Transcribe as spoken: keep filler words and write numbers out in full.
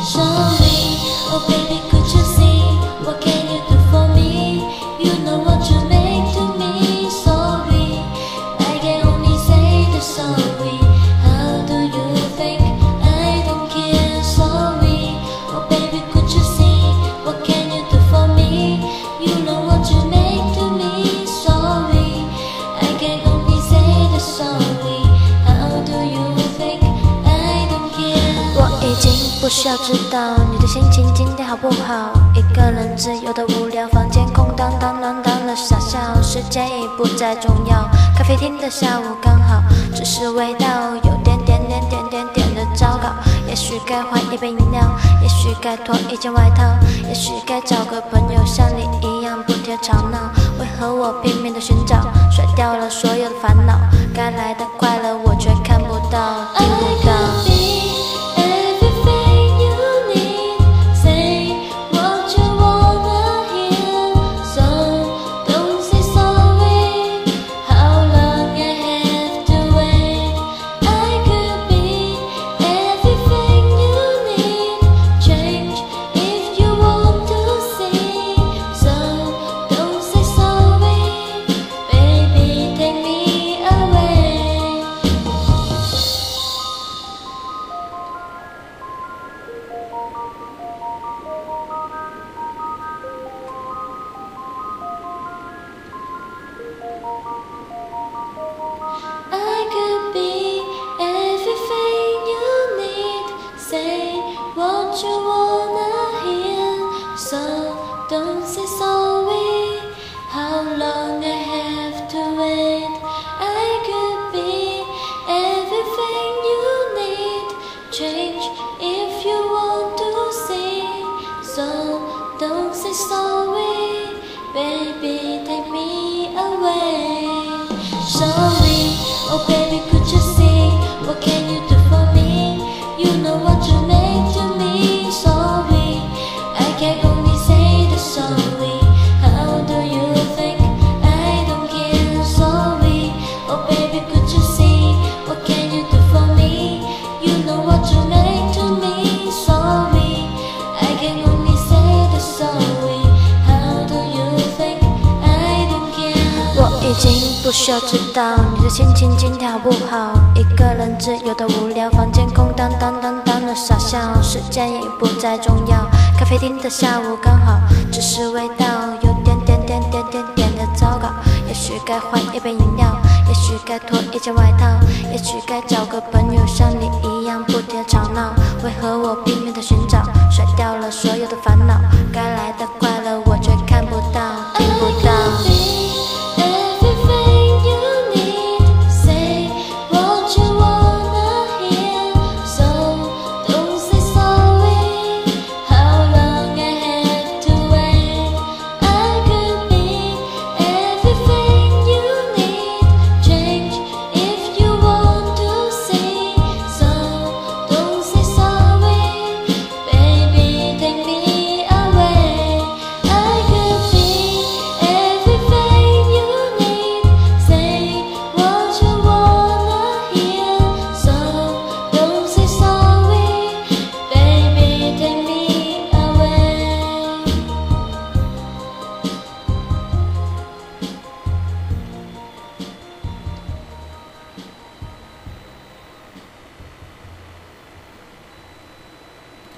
Sorry, oh baby, could you see? What can you do for me? You know what you make to me. Sorry, I can only say the sorry. How do you think I don't care? Sorry, oh baby, could you see? What can you do for me? You know what you make to me. Sorry, I can only say the sorry. How do you think I don't care? 我已经不需要知道你的心情今天好不好，一个人自由的无聊，房间空荡荡，乱荡的傻笑，时间已不再重要。咖啡厅的下午刚好，只是味道有点点点点点点的糟糕。也许该换一杯饮料，也许该脱一件外套，也许该找个朋友像你一样不停吵闹。为何我拼命的寻找，甩掉了所有的烦恼？该来的快乐我却看不到，听不到。 I could be everything you need. Say what you wanna hear. So don't say sorry. How long I have to wait? I could be everything you need. Change if you want to see. So don't say sorry. Baby, take me away. Sorry, oh baby, could you see? What can you do for me? You know what you make to me. Sorry, I can only say the sorry. How do you think I don't care? Sorry, oh baby, could you see? What can you do for me? You know what you make to me. Sorry, I can only say the sorry. How do you think I don't care? 我已经不需要知道你的心情今天好不好，一个人自由的无聊，房间空荡荡荡荡的傻笑，时间已不再重要。咖啡厅的下午刚好，只是味道有点点点点点点的糟糕。也许该换一杯饮料，也许该脱一件外套，也许该找个朋友像你一样不停地吵闹。为何我拼命的寻找，甩掉了所有的烦恼？该来的快